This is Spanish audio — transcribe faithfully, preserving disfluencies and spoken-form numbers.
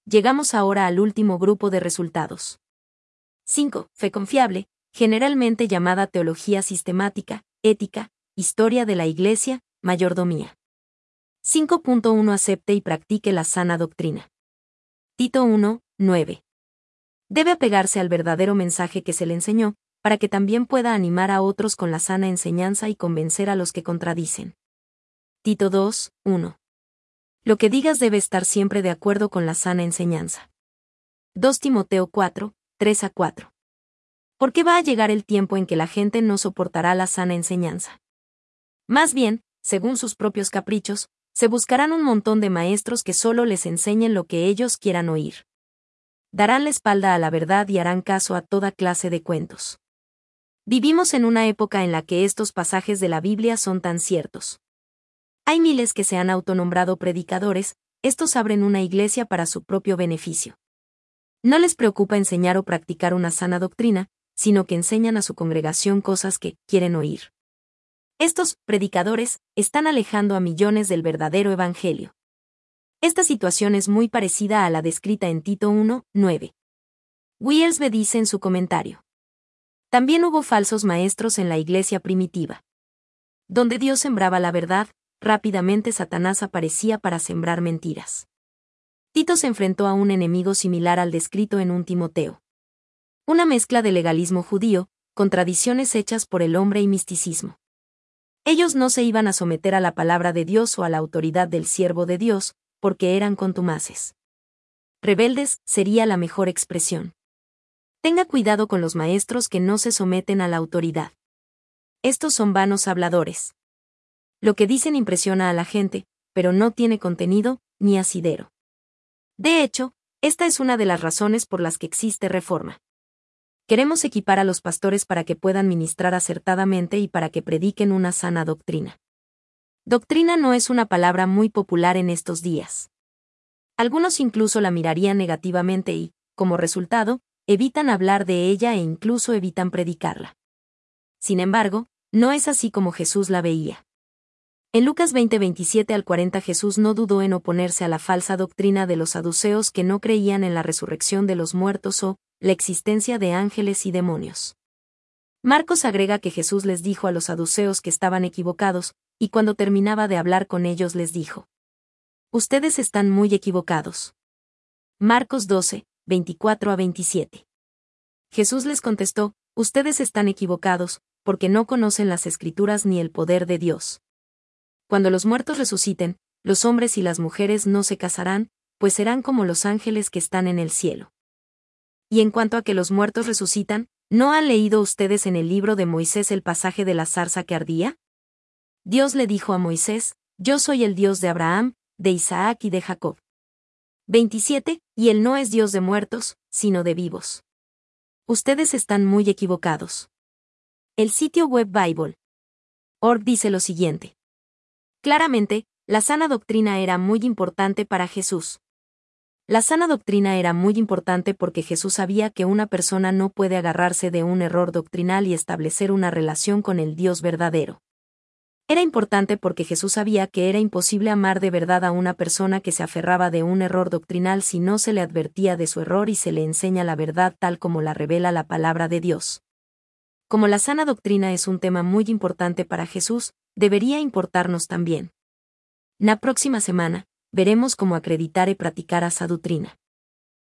Llegamos ahora al último grupo de resultados. cinco. Fe confiable, generalmente llamada teología sistemática, ética, historia de la Iglesia, mayordomía. cinco punto uno Acepte y practique la sana doctrina. Tito uno, nueve. Debe apegarse al verdadero mensaje que se le enseñó, para que también pueda animar a otros con la sana enseñanza y convencer a los que contradicen. Tito dos, uno. Lo que digas debe estar siempre de acuerdo con la sana enseñanza. dos Timoteo cuatro, tres a cuatro. Porque va a llegar el tiempo en que la gente no soportará la sana enseñanza. Más bien, según sus propios caprichos, se buscarán un montón de maestros que solo les enseñen lo que ellos quieran oír. Darán la espalda a la verdad y harán caso a toda clase de cuentos. Vivimos en una época en la que estos pasajes de la Biblia son tan ciertos. Hay miles que se han autonombrado predicadores, estos abren una iglesia para su propio beneficio. No les preocupa enseñar o practicar una sana doctrina, sino que enseñan a su congregación cosas que quieren oír. Estos predicadores están alejando a millones del verdadero evangelio. Esta situación es muy parecida a la descrita en Tito uno, nueve. Wiersbe dice en su comentario: también hubo falsos maestros en la iglesia primitiva. Donde Dios sembraba la verdad, rápidamente Satanás aparecía para sembrar mentiras. Tito se enfrentó a un enemigo similar al descrito en un Timoteo. Una mezcla de legalismo judío, con tradiciones hechas por el hombre y misticismo. Ellos no se iban a someter a la palabra de Dios o a la autoridad del siervo de Dios, porque eran contumaces. Rebeldes sería la mejor expresión. Tenga cuidado con los maestros que no se someten a la autoridad. Estos son vanos habladores. Lo que dicen impresiona a la gente, pero no tiene contenido, ni asidero. De hecho, esta es una de las razones por las que existe Reforma. Queremos equipar a los pastores para que puedan ministrar acertadamente y para que prediquen una sana doctrina. Doctrina no es una palabra muy popular en estos días. Algunos incluso la mirarían negativamente y, como resultado, evitan hablar de ella e incluso evitan predicarla. Sin embargo, no es así como Jesús la veía. En Lucas veinte, veintisiete al cuarenta Jesús no dudó en oponerse a la falsa doctrina de los saduceos que no creían en la resurrección de los muertos o la existencia de ángeles y demonios. Marcos agrega que Jesús les dijo a los saduceos que estaban equivocados, y cuando terminaba de hablar con ellos les dijo: ustedes están muy equivocados. Marcos doce, veinticuatro a veintisiete. Jesús les contestó: ustedes están equivocados, porque no conocen las Escrituras ni el poder de Dios. Cuando los muertos resuciten, los hombres y las mujeres no se casarán, pues serán como los ángeles que están en el cielo. Y en cuanto a que los muertos resucitan, ¿no han leído ustedes en el libro de Moisés el pasaje de la zarza que ardía? Dios le dijo a Moisés: yo soy el Dios de Abraham, de Isaac y de Jacob. veintisiete. Y él no es Dios de muertos, sino de vivos. Ustedes están muy equivocados. El sitio web Bible punto org dice lo siguiente. Claramente, la sana doctrina era muy importante para Jesús. La sana doctrina era muy importante porque Jesús sabía que una persona no puede agarrarse de un error doctrinal y establecer una relación con el Dios verdadero. Era importante porque Jesús sabía que era imposible amar de verdad a una persona que se aferraba de un error doctrinal si no se le advertía de su error y se le enseña la verdad tal como la revela la palabra de Dios. Como la sana doctrina es un tema muy importante para Jesús, debería importarnos también. La próxima semana, veremos cómo acreditar y practicar esa doctrina.